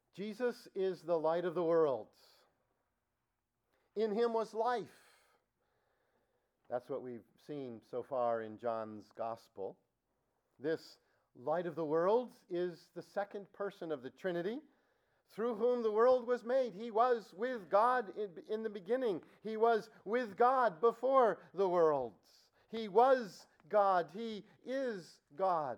Jesus is the light of the world. In him was life. That's what we've seen so far in John's gospel. This light of the world is the second person of the Trinity, through whom the world was made. He was with God in the beginning. He was with God before the world. He was God. He is God.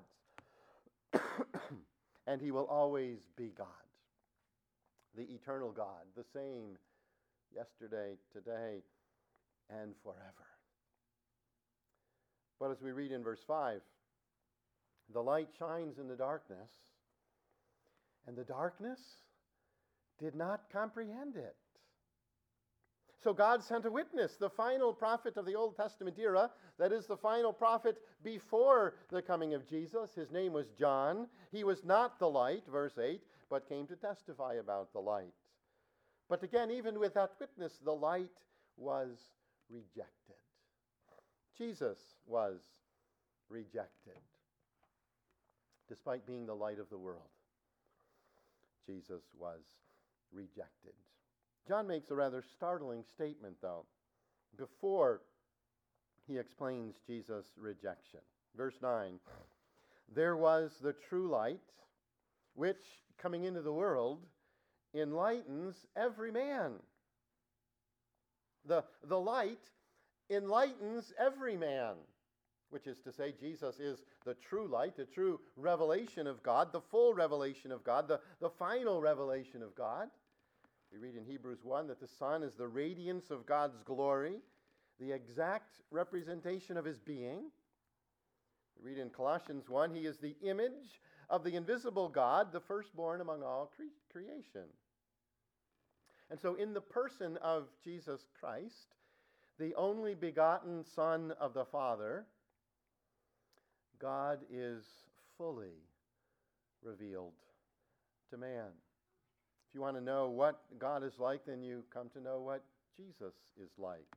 And he will always be God. The eternal God, the same yesterday, today, and forever. But as we read in verse 5, the light shines in the darkness, and the darkness did not comprehend it. So God sent a witness, the final prophet of the Old Testament era, that is, the final prophet before the coming of Jesus. His name was John. He was not the light, verse 8, but came to testify about the light. But again, even with that witness, the light was rejected. Jesus was rejected, despite being the light of the world. Jesus was rejected. John makes a rather startling statement, though, before he explains Jesus' rejection. Verse 9, there was the true light, which, coming into the world, enlightens every man. The light enlightens every man, which is to say, Jesus is the true light, the true revelation of God, the full revelation of God, the final revelation of God. We read in Hebrews 1 that the Son is the radiance of God's glory, the exact representation of his being. We read in Colossians 1, he is the image of the invisible God, the firstborn among all creation. And so in the person of Jesus Christ, the only begotten Son of the Father, God is fully revealed to man. If you want to know what God is like, then you come to know what Jesus is like.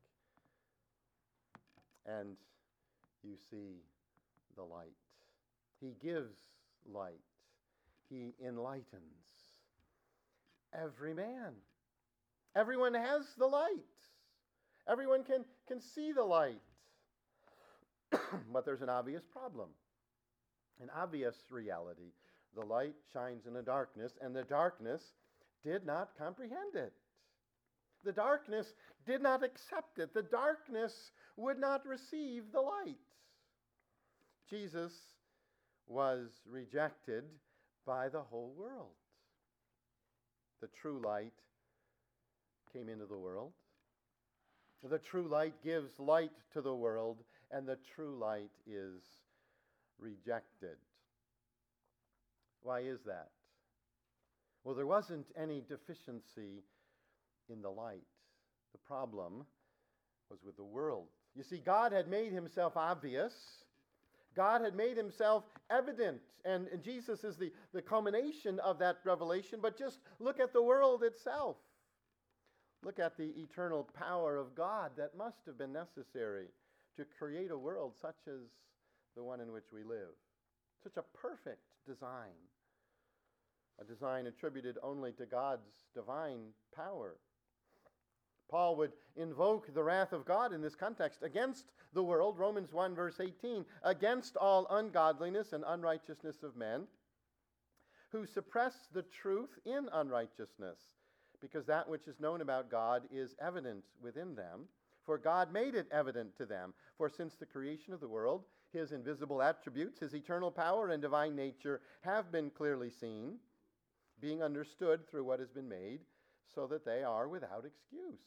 And you see the light. He gives light. He enlightens every man. Everyone has the light. Everyone can see the light. But there's an obvious problem, an obvious reality. The light shines in the darkness, and the darkness did not comprehend it. The darkness did not accept it. The darkness would not receive the light. Jesus was rejected by the whole world. The true light came into the world. The true light gives light to the world, and the true light is rejected. Why is that? Well, there wasn't any deficiency in the light. The problem was with the world. You see, God had made himself obvious. God had made himself evident. And Jesus is the culmination of that revelation. But just look at the world itself. Look at the eternal power of God that must have been necessary to create a world such as the one in which we live. Such a perfect design. A design attributed only to God's divine power. Paul would invoke the wrath of God in this context against the world, Romans 1 verse 18, against all ungodliness and unrighteousness of men who suppress the truth in unrighteousness, because that which is known about God is evident within them, for God made it evident to them. For since the creation of the world, his invisible attributes, his eternal power and divine nature have been clearly seen, being understood through what has been made, so that they are without excuse.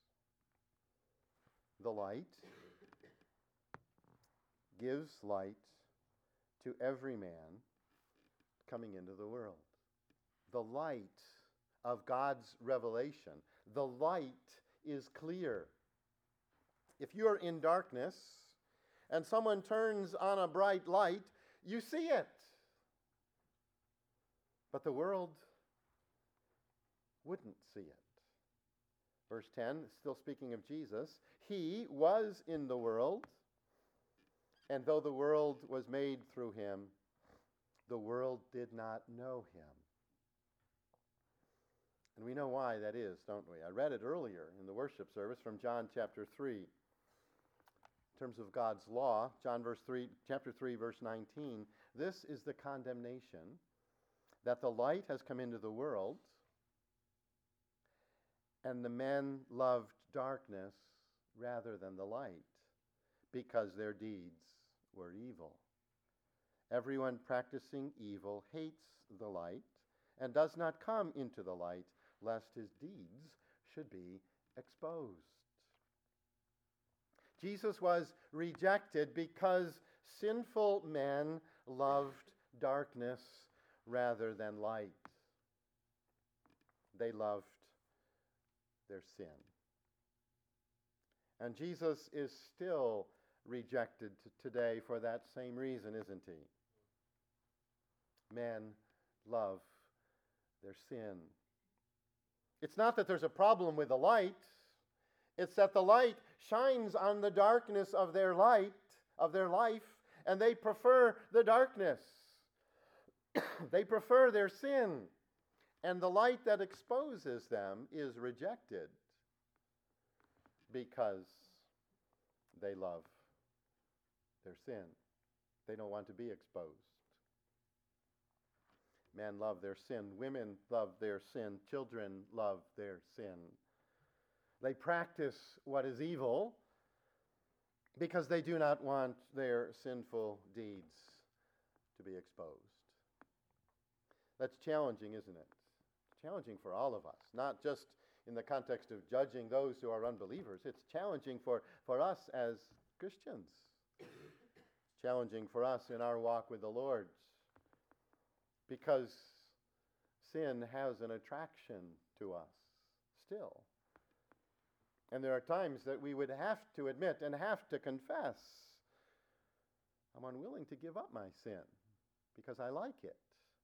The light gives light to every man coming into the world. The light of God's revelation. The light is clear. If you're in darkness and someone turns on a bright light, you see it. But the world wouldn't see it. Verse 10, still speaking of Jesus, he was in the world, and though the world was made through him, the world did not know him. And we know why that is, don't we? I read it earlier in the worship service from John chapter 3. In terms of God's law, chapter 3, verse 19, this is the condemnation, that the light has come into the world, and the men loved darkness rather than the light, because their deeds were evil. Everyone practicing evil hates the light and does not come into the light, lest his deeds should be exposed. Jesus was rejected because sinful men loved darkness rather than light. They loved their sin. And Jesus is still rejected today for that same reason, isn't he? Men love their sin. It's not that there's a problem with the light. It's that the light shines on the darkness of their life, and they prefer the darkness. They prefer their sin, and the light that exposes them is rejected because they love their sin. They don't want to be exposed. Men love their sin. Women love their sin. Children love their sin. They practice what is evil because they do not want their sinful deeds to be exposed. That's challenging, isn't it? Challenging for all of us, not just in the context of judging those who are unbelievers. It's challenging for us as Christians. Challenging for us in our walk with the Lord, because sin has an attraction to us still. And there are times that we would have to admit and have to confess, I'm unwilling to give up my sin because I like it.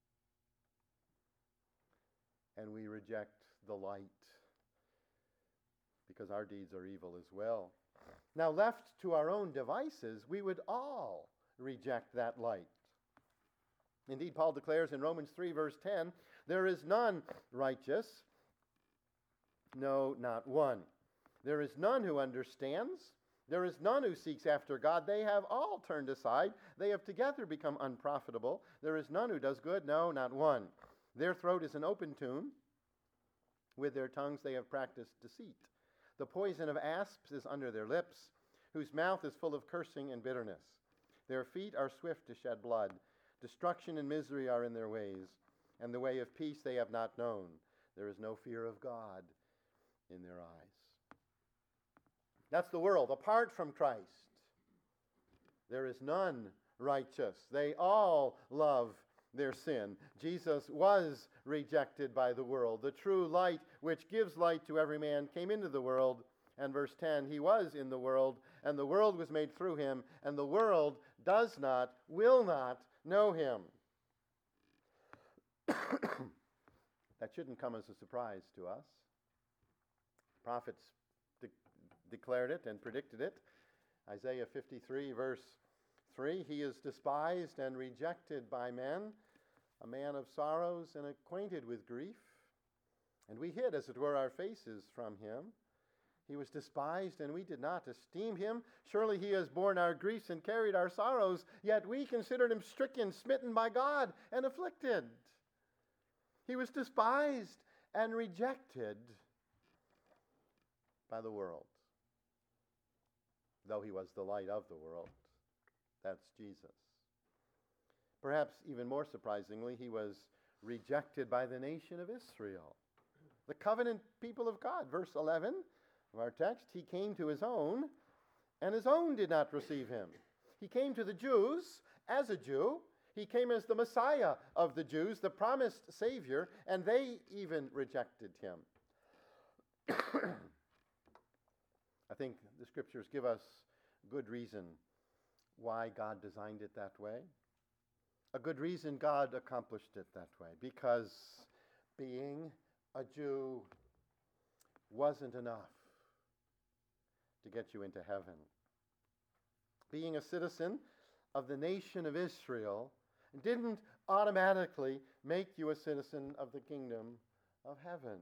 And we reject the light because our deeds are evil as well. Now, left to our own devices, we would all reject that light. Indeed, Paul declares in Romans 3, verse 10, there is none righteous, no, not one. There is none who understands. There is none who seeks after God. They have all turned aside. They have together become unprofitable. There is none who does good, no, not one. Their throat is an open tomb. With their tongues they have practiced deceit. The poison of asps is under their lips, whose mouth is full of cursing and bitterness. Their feet are swift to shed blood. Destruction and misery are in their ways, and the way of peace they have not known. There is no fear of God in their eyes. That's the world. Apart from Christ, there is none righteous. They all love their sin. Jesus was rejected by the world. The true light, which gives light to every man, came into the world. And verse 10, he was in the world, and the world was made through him, and the world does not, will not know him. That shouldn't come as a surprise to us. Prophets declared it and predicted it. Isaiah 53, verse 3, he is despised and rejected by men, a man of sorrows and acquainted with grief. And we hid, as it were, our faces from him. He was despised, and we did not esteem him. Surely he has borne our griefs and carried our sorrows, yet we considered him stricken, smitten by God, and afflicted. He was despised and rejected by the world, though he was the light of the world. That's Jesus. Perhaps even more surprisingly, he was rejected by the nation of Israel, the covenant people of God. Verse 11 of our text, he came to his own, and his own did not receive him. He came to the Jews as a Jew. He came as the Messiah of the Jews, the promised Savior, and they even rejected him. I think the Scriptures give us good reason why God designed it that way. A good reason God accomplished it that way, because being a Jew wasn't enough to get you into heaven. Being a citizen of the nation of Israel didn't automatically make you a citizen of the kingdom of heaven.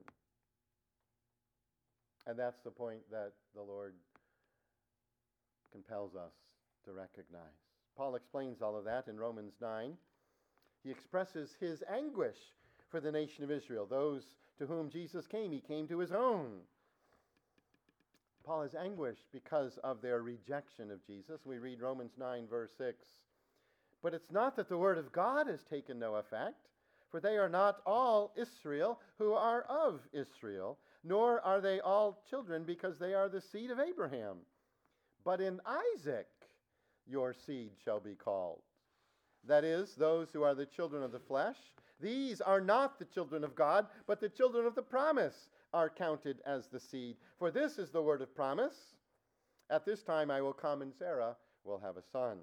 And that's the point that the Lord compels us to recognize. Paul explains all of that in Romans 9. He expresses his anguish for the nation of Israel, those to whom Jesus came. He came to his own. Paul is anguished because of their rejection of Jesus. We read Romans 9, verse 6. But it's not that the word of God has taken no effect, for they are not all Israel who are of Israel, nor are they all children because they are the seed of Abraham. But in Isaac your seed shall be called. That is, those who are the children of the flesh. These are not the children of God, but the children of the promise are counted as the seed. For this is the word of promise. At this time I will come, and Sarah will have a son.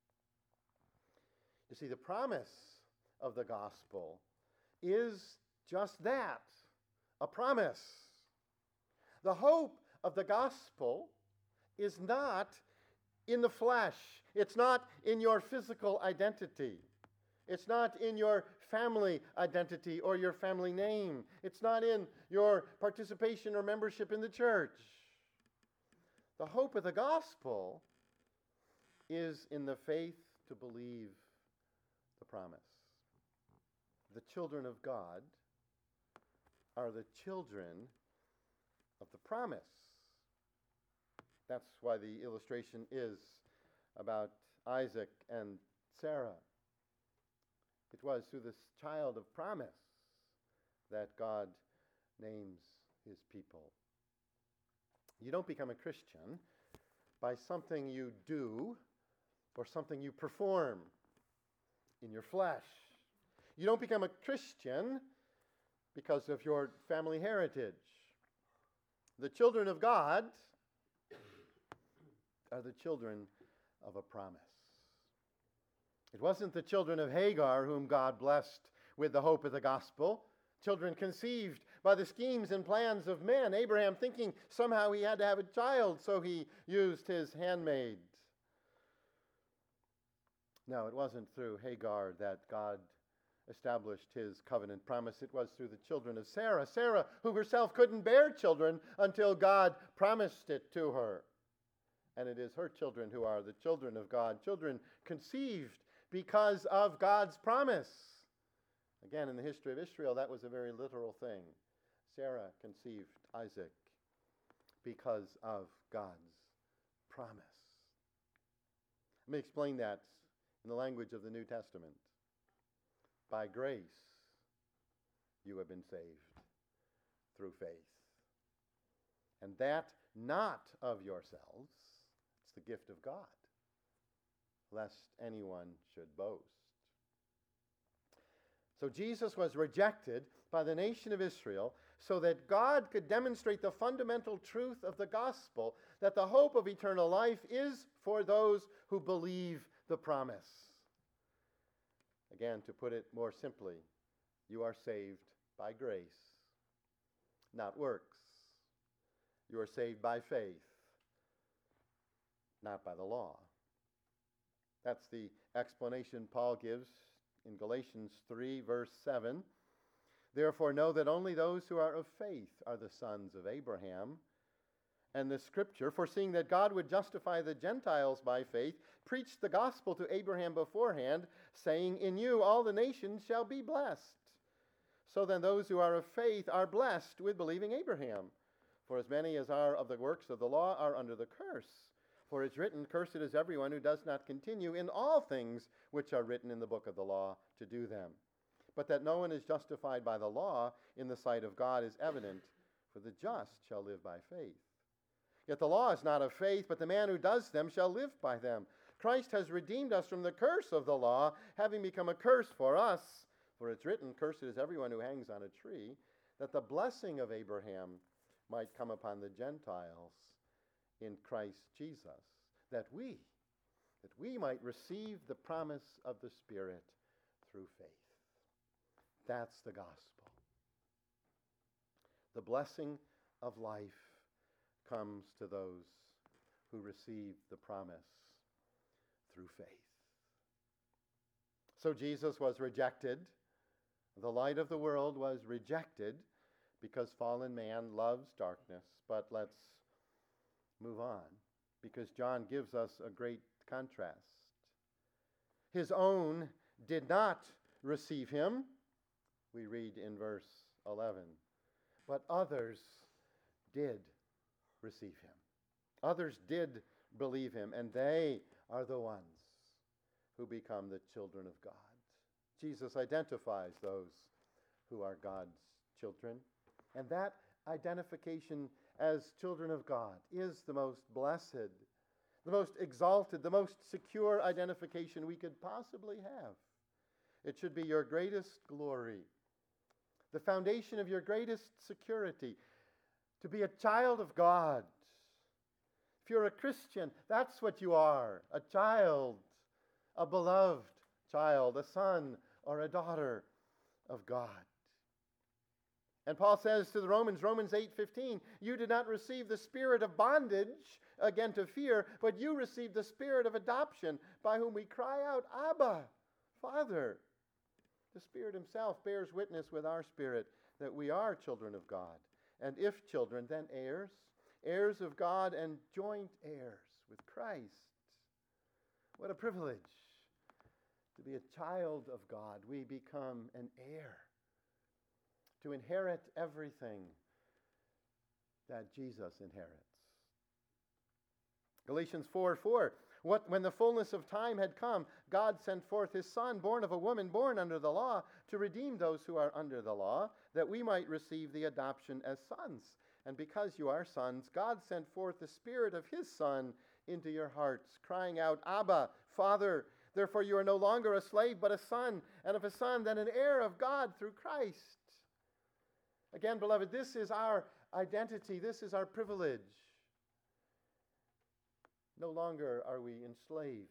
You see, the promise of the gospel is just that, a promise. The hope of the gospel is not in the flesh. It's not in your physical identity. It's not in your family identity or your family name. It's not in your participation or membership in the church. The hope of the gospel is in the faith to believe the promise. The children of God are the children of the promise. That's why the illustration is about Isaac and Sarah. It was through this child of promise that God names his people. You don't become a Christian by something you do or something you perform in your flesh. You don't become a Christian because of your family heritage. The children of God are the children of a promise. It wasn't the children of Hagar whom God blessed with the hope of the gospel. Children conceived by the schemes and plans of men. Abraham thinking somehow he had to have a child, so he used his handmaid. No, it wasn't through Hagar that God established his covenant promise. It was through the children of Sarah. Sarah, who herself couldn't bear children until God promised it to her. And it is her children who are the children of God, children conceived because of God's promise. Again, in the history of Israel, that was a very literal thing. Sarah conceived Isaac because of God's promise. Let me explain that in the language of the New Testament. By grace, you have been saved through faith. And that not of yourselves, it's the gift of God, lest anyone should boast. So Jesus was rejected by the nation of Israel so that God could demonstrate the fundamental truth of the gospel, that the hope of eternal life is for those who believe the promise. Again, to put it more simply, you are saved by grace, not works. You are saved by faith, not by the law. That's the explanation Paul gives in Galatians 3, verse 7. Therefore know that only those who are of faith are the sons of Abraham. And the scripture, foreseeing that God would justify the Gentiles by faith, preached the gospel to Abraham beforehand, saying, in you all the nations shall be blessed. So then those who are of faith are blessed with believing Abraham. For as many as are of the works of the law are under the curse. For it's written, cursed is everyone who does not continue in all things which are written in the book of the law to do them. But that no one is justified by the law in the sight of God is evident, for the just shall live by faith. Yet the law is not of faith, but the man who does them shall live by them. Christ has redeemed us from the curse of the law, having become a curse for us. For it's written, cursed is everyone who hangs on a tree, that the blessing of Abraham might come upon the Gentiles in Christ Jesus, that we might receive the promise of the Spirit through faith. That's the gospel. The blessing of life comes to those who receive the promise through faith. So Jesus was rejected. The light of the world was rejected because fallen man loves darkness. But let's move on, because John gives us a great contrast. His own did not receive him, we read in verse 11, but others did receive him. Others did believe him, and they are the ones who become the children of God. Jesus identifies those who are God's children, and that identification as children of God is the most blessed, the most exalted, the most secure identification we could possibly have. It should be your greatest glory, the foundation of your greatest security, to be a child of God. If you're a Christian, that's what you are, a child, a beloved child, a son or a daughter of God. And Paul says to the Romans 8:15, you did not receive the spirit of bondage again to fear, but you received the spirit of adoption, by whom we cry out, Abba, Father. The Spirit himself bears witness with our spirit that we are children of God. And if children, then heirs, heirs of God and joint heirs with Christ. What a privilege to be a child of God. We become an heir, to inherit everything that Jesus inherits. Galatians 4:4, when the fullness of time had come, God sent forth his Son, born of a woman, born under the law, to redeem those who are under the law, that we might receive the adoption as sons. And because you are sons, God sent forth the Spirit of his Son into your hearts, crying out, Abba, Father. Therefore you are no longer a slave, but a son, and if a son, then an heir of God through Christ. Again, beloved, this is our identity. This is our privilege. No longer are we enslaved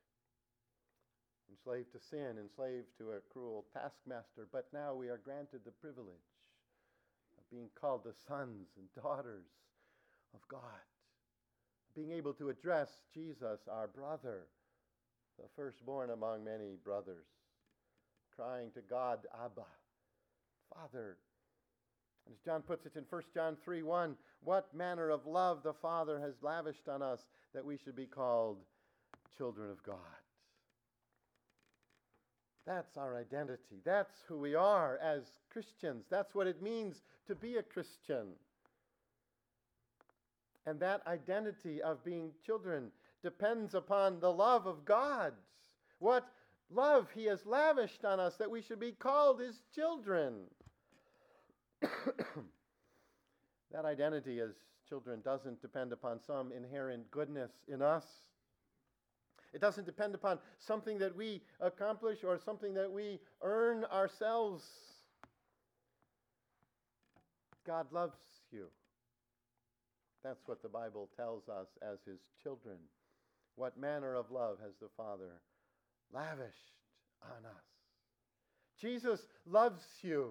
to sin, enslaved to a cruel taskmaster, but now we are granted the privilege of being called the sons and daughters of God, being able to address Jesus, our brother, the firstborn among many brothers, crying to God, Abba, Father. And as John puts it in 1 John 3:1, what manner of love the Father has lavished on us that we should be called children of God. That's our identity. That's who we are as Christians. That's what it means to be a Christian. And that identity of being children depends upon the love of God. What love he has lavished on us that we should be called his children. That identity as children doesn't depend upon some inherent goodness in us. It doesn't depend upon something that we accomplish or something that we earn ourselves. God loves you. That's what the Bible tells us as his children. What manner of love has the Father lavished on us? Jesus loves you.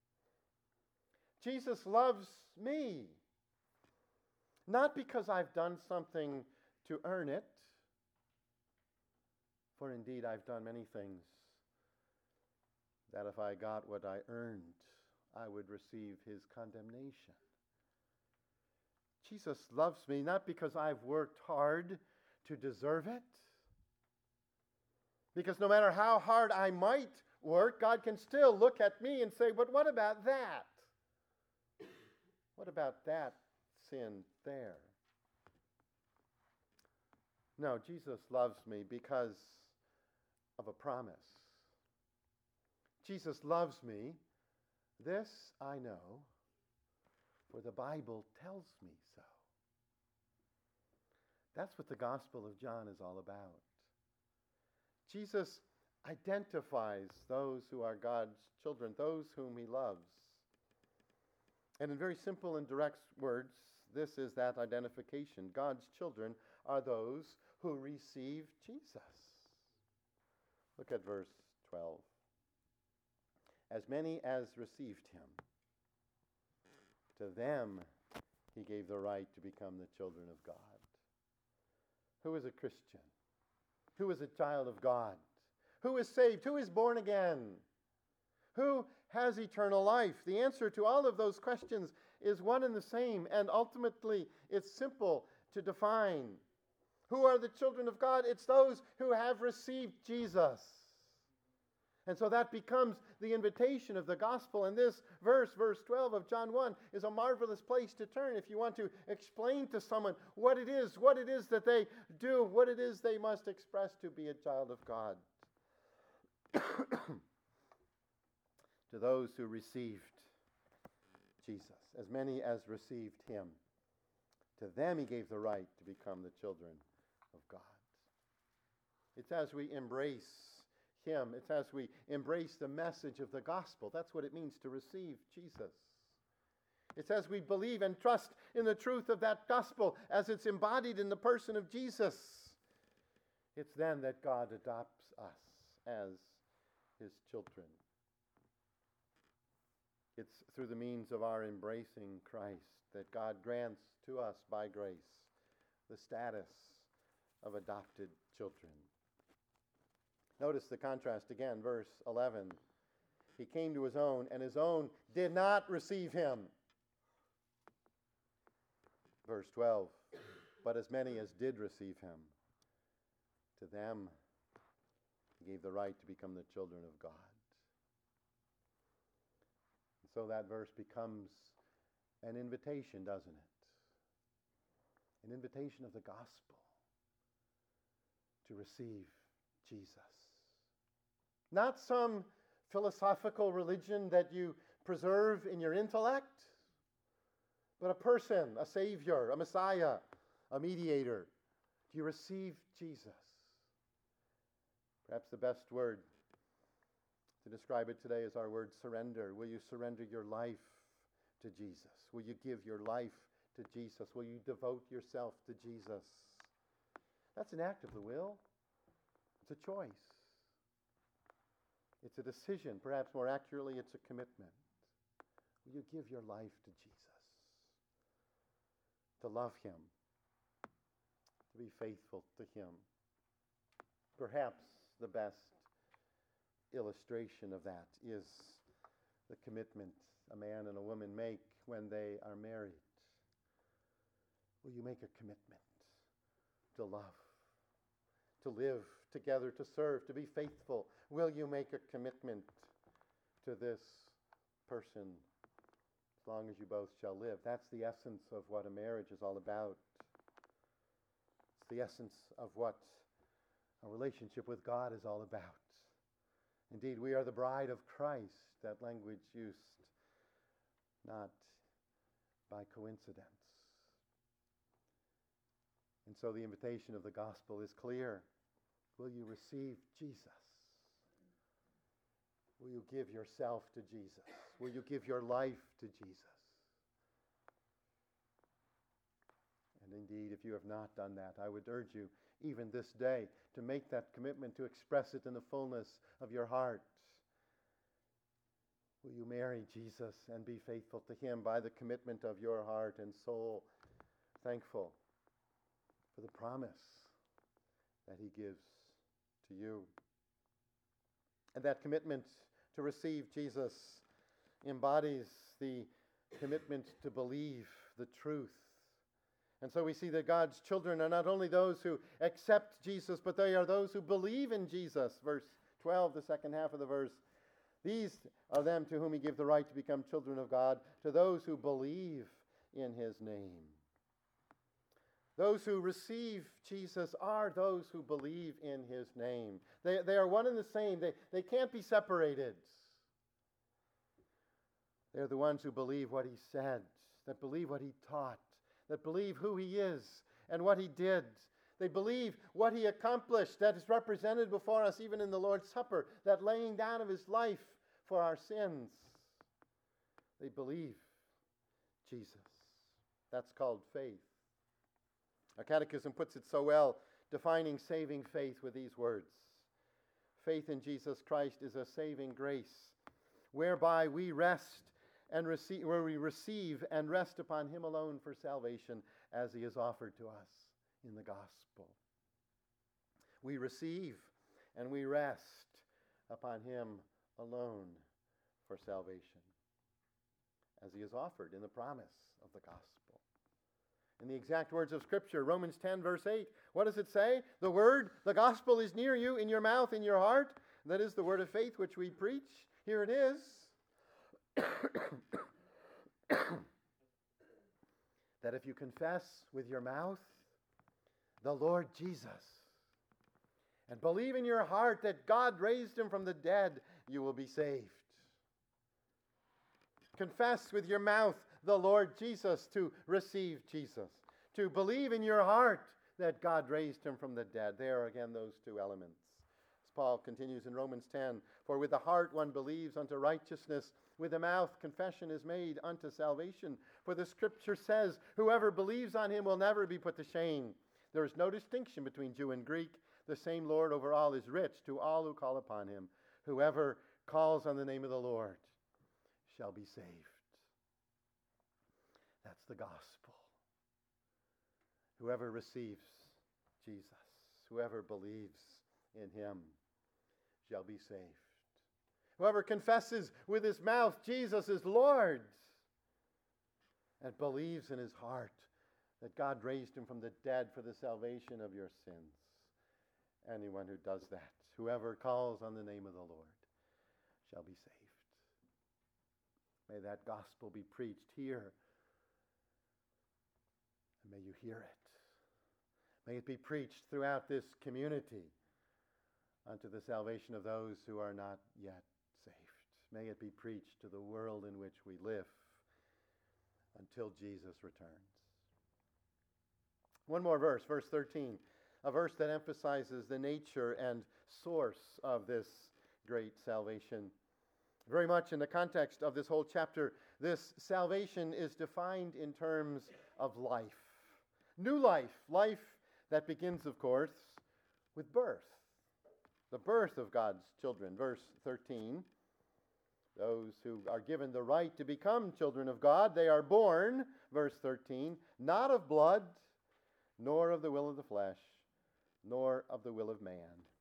Jesus loves me. Not because I've done something to earn it, for indeed I've done many things that if I got what I earned, I would receive his condemnation. Jesus loves me not because I've worked hard to deserve it, because no matter how hard I might work, God can still look at me and say, but what about that? What about that sin there? No, Jesus loves me because of a promise. Jesus loves me. This I know, for the Bible tells me so. That's what the Gospel of John is all about. Jesus identifies those who are God's children, those whom he loves. And in very simple and direct words, this is that identification. God's children are those who receive Jesus. Look at verse 12. As many as received him, to them he gave the right to become the children of God. Who is a Christian? Who is a child of God? Who is saved? Who is born again? Who has eternal life? The answer to all of those questions is one and the same, and ultimately it's simple to define. Who are the children of God? It's those who have received Jesus. And so that becomes the invitation of the gospel. And this verse 12 of John 1, is a marvelous place to turn if you want to explain to someone what it is that they do, what it is they must express to be a child of God. To those who received Jesus, as many as received him, to them he gave the right to become the children of God. It's as we embrace him, it's as we embrace the message of the gospel. That's what it means to receive Jesus. It's as we believe and trust in the truth of that gospel as it's embodied in the person of Jesus. It's then that God adopts us as his children. It's through the means of our embracing Christ that God grants to us by grace the status of adopted children. Notice the contrast again, verse 11. He came to his own, and his own did not receive him. Verse 12. But as many as did receive him, to them he gave the right to become the children of God. And so that verse becomes an invitation, doesn't it? An invitation of the gospel to receive Jesus. Not some philosophical religion that you preserve in your intellect, but a person, a Savior, a Messiah, a mediator. Do you receive Jesus? Perhaps the best word to describe it today is our word surrender. Will you surrender your life to Jesus? Will you give your life to Jesus? Will you devote yourself to Jesus? That's an act of the will. It's a choice. It's a decision. Perhaps more accurately, it's a commitment. Will you give your life to Jesus? To love him. To be faithful to him. Perhaps the best illustration of that is the commitment a man and a woman make when they are married. Will you make a commitment to love, to live together, to serve, to be faithful? Will you make a commitment to this person as long as you both shall live? That's the essence of what a marriage is all about. It's the essence of what a relationship with God is all about. Indeed, we are the bride of Christ, that language used not by coincidence. And so the invitation of the gospel is clear. Will you receive Jesus? Will you give yourself to Jesus? Will you give your life to Jesus? And indeed, if you have not done that, I would urge you, even this day, to make that commitment, to express it in the fullness of your heart. Will you marry Jesus and be faithful to him by the commitment of your heart and soul, thankful for the promise that he gives to you? And that commitment to receive Jesus embodies the commitment to believe the truth. And so we see that God's children are not only those who accept Jesus, but they are those who believe in Jesus. Verse 12, the second half of the verse. These are them to whom he gave the right to become children of God, to those who believe in his name. Those who receive Jesus are those who believe in his name. They are one and the same. They can't be separated. They're the ones who believe what he said, that believe what he taught, that believe who he is and what he did. They believe what he accomplished, that is represented before us even in the Lord's Supper, that laying down of his life for our sins. They believe Jesus. That's called faith. Our catechism puts it so well, defining saving faith with these words. Faith in Jesus Christ is a saving grace, whereby we rest and receive, where we receive and rest upon him alone for salvation, as he is offered to us in the gospel. We receive and we rest upon him alone for salvation, as he is offered in the promise of the gospel. In the exact words of Scripture, Romans 10, verse 8, what does it say? The word, the gospel is near you, in your mouth, in your heart. That is the word of faith which we preach. Here it is. That if you confess with your mouth the Lord Jesus and believe in your heart that God raised him from the dead, you will be saved. Confess with your mouth the Lord Jesus, to receive Jesus. To believe in your heart that God raised him from the dead. There are again those two elements. As Paul continues in Romans 10, for with the heart one believes unto righteousness, with the mouth confession is made unto salvation. For the Scripture says, whoever believes on him will never be put to shame. There is no distinction between Jew and Greek. The same Lord over all is rich to all who call upon him. Whoever calls on the name of the Lord shall be saved. That's the gospel. Whoever receives Jesus, whoever believes in him, shall be saved. Whoever confesses with his mouth Jesus is Lord and believes in his heart that God raised him from the dead for the salvation of your sins. Anyone who does that, whoever calls on the name of the Lord, shall be saved. May that gospel be preached here, and may you hear it. May it be preached throughout this community unto the salvation of those who are not yet saved. May it be preached to the world in which we live until Jesus returns. One more verse, verse 13, a verse that emphasizes the nature and source of this great salvation. Very much in the context of this whole chapter, this salvation is defined in terms of life. New life, life that begins, of course, with birth. The birth of God's children. Verse 13, those who are given the right to become children of God, they are born, verse 13, not of blood, nor of the will of the flesh, nor of the will of man,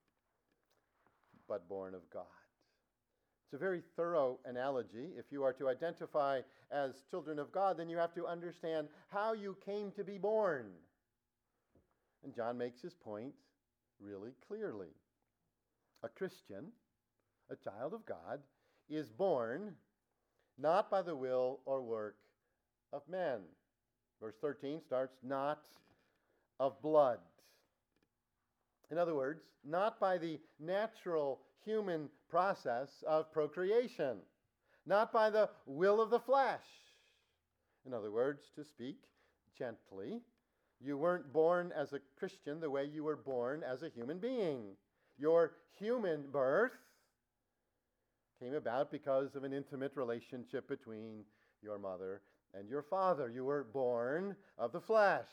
but born of God. It's a very thorough analogy. If you are to identify as children of God, then you have to understand how you came to be born. And John makes his point really clearly. A Christian, a child of God, is born not by the will or work of men. Verse 13 starts, not of blood. In other words, not by the natural human process of procreation, not by the will of the flesh. In other words, to speak gently, you weren't born as a Christian the way you were born as a human being. Your human birth came about because of an intimate relationship between your mother and your father. You were born of the flesh.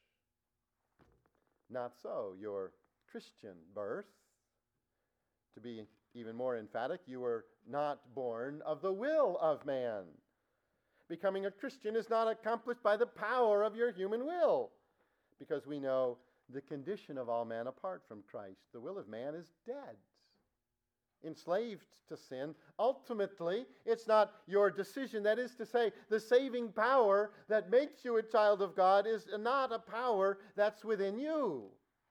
Not so. Your Christian birth, to be even more emphatic, you were not born of the will of man. Becoming a Christian is not accomplished by the power of your human will, because we know the condition of all man apart from Christ. The will of man is dead, enslaved to sin. Ultimately, it's not your decision. That is to say, the saving power that makes you a child of God is not a power that's within you.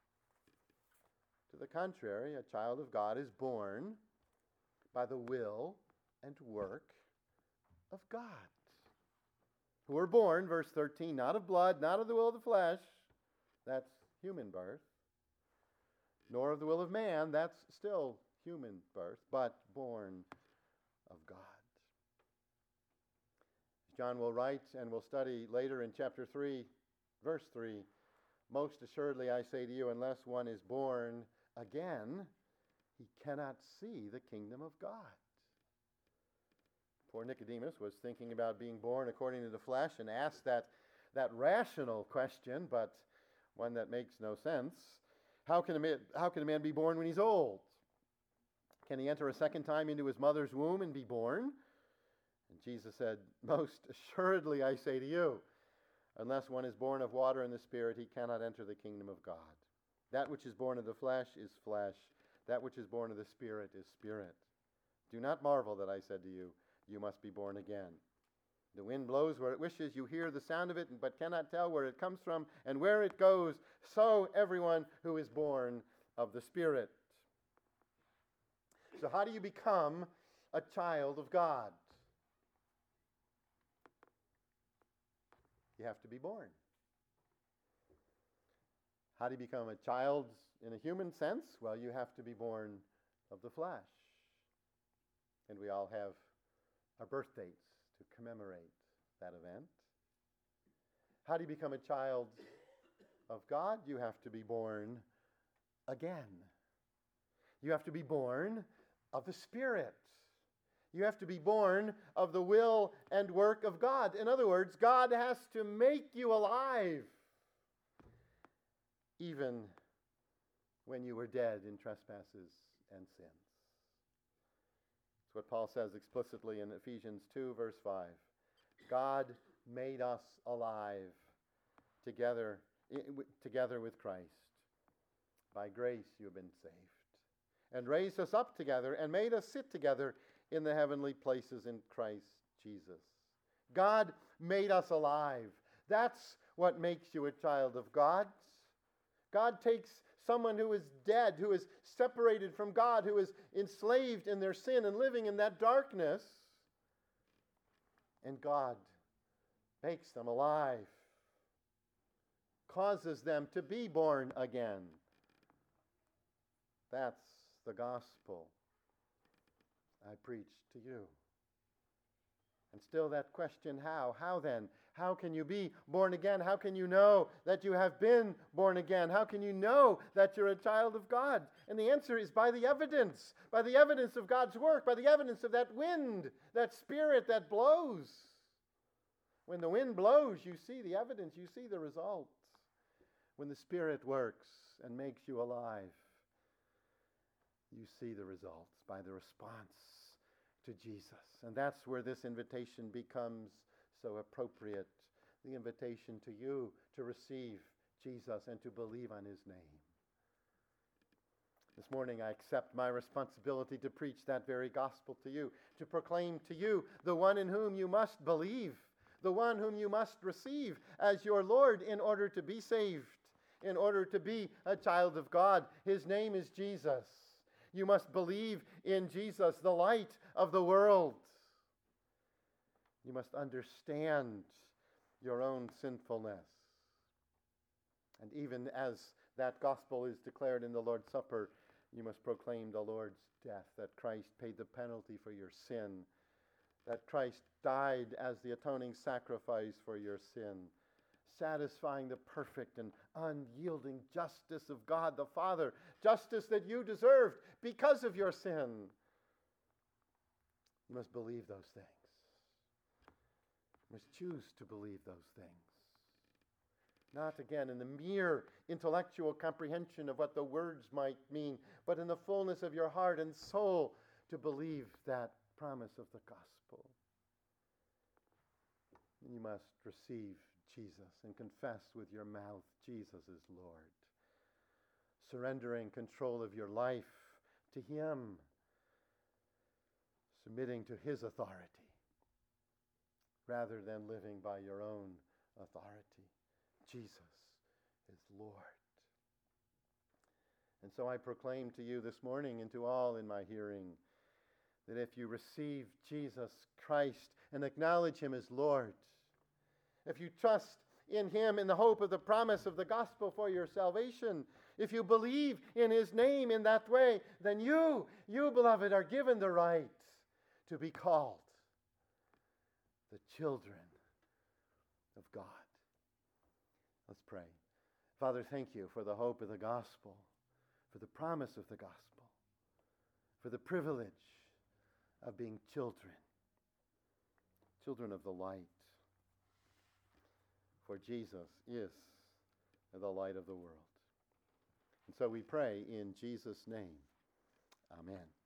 To the contrary, a child of God is born by the will and work of God. Who are born, verse 13, not of blood, not of the will of the flesh, that's human birth, nor of the will of man, that's still human birth, but born of God. John will write, and we'll study later in chapter 3, verse 3, most assuredly I say to you, unless one is born again, he cannot see the kingdom of God. Poor Nicodemus was thinking about being born according to the flesh and asked that rational question, but one that makes no sense. How can a man be born when he's old? Can he enter a second time into his mother's womb and be born? And Jesus said, most assuredly I say to you, unless one is born of water and the Spirit, he cannot enter the kingdom of God. That which is born of the flesh is flesh. That which is born of the Spirit is spirit. Do not marvel that I said to you, you must be born again. The wind blows where it wishes, you hear the sound of it, but cannot tell where it comes from and where it goes. So everyone who is born of the Spirit. So how do you become a child of God? You have to be born. How do you become a child in a human sense? Well, you have to be born of the flesh. And we all have our birth dates to commemorate that event. How do you become a child of God? You have to be born again. You have to be born of the Spirit. You have to be born of the will and work of God. In other words, God has to make you alive, even when you were dead in trespasses and sins. It's what Paul says explicitly in Ephesians 2, verse 5. God made us alive together with Christ. By grace you have been saved. And raised us up together and made us sit together in the heavenly places in Christ Jesus. God made us alive. That's what makes you a child of God. God takes someone who is dead, who is separated from God, who is enslaved in their sin and living in that darkness, and God makes them alive, causes them to be born again. That's the gospel I preach to you. And still that question, how? How then? How can you be born again? How can you know that you have been born again? How can you know that you're a child of God? And the answer is by the evidence of God's work, by the evidence of that wind, that Spirit that blows. When the wind blows, you see the evidence, you see the results. When the Spirit works and makes you alive, you see the results by the response to Jesus. And that's where this invitation becomes so appropriate. The invitation to you to receive Jesus and to believe on his name. This morning I accept my responsibility to preach that very gospel to you, to proclaim to you the one in whom you must believe, the one whom you must receive as your Lord in order to be saved, in order to be a child of God. His name is Jesus. You must believe in Jesus, the light of the world. You must understand your own sinfulness. And even as that gospel is declared in the Lord's Supper, you must proclaim the Lord's death, that Christ paid the penalty for your sin, that Christ died as the atoning sacrifice for your sin, satisfying the perfect and unyielding justice of God the Father, justice that you deserved because of your sin. You must believe those things. You must choose to believe those things. Not again in the mere intellectual comprehension of what the words might mean, but in the fullness of your heart and soul to believe that promise of the gospel. You must receive Jesus and confess with your mouth Jesus is Lord, surrendering control of your life to him, submitting to his authority rather than living by your own authority. Jesus is Lord. And so I proclaim to you this morning and to all in my hearing that if you receive Jesus Christ and acknowledge him as Lord, if you trust in him in the hope of the promise of the gospel for your salvation, if you believe in his name in that way, then you, beloved, are given the right to be called the children of God. Let's pray. Father, thank you for the hope of the gospel, for the promise of the gospel, for the privilege of being children of the light. For Jesus is the light of the world. And so we pray in Jesus' name. Amen.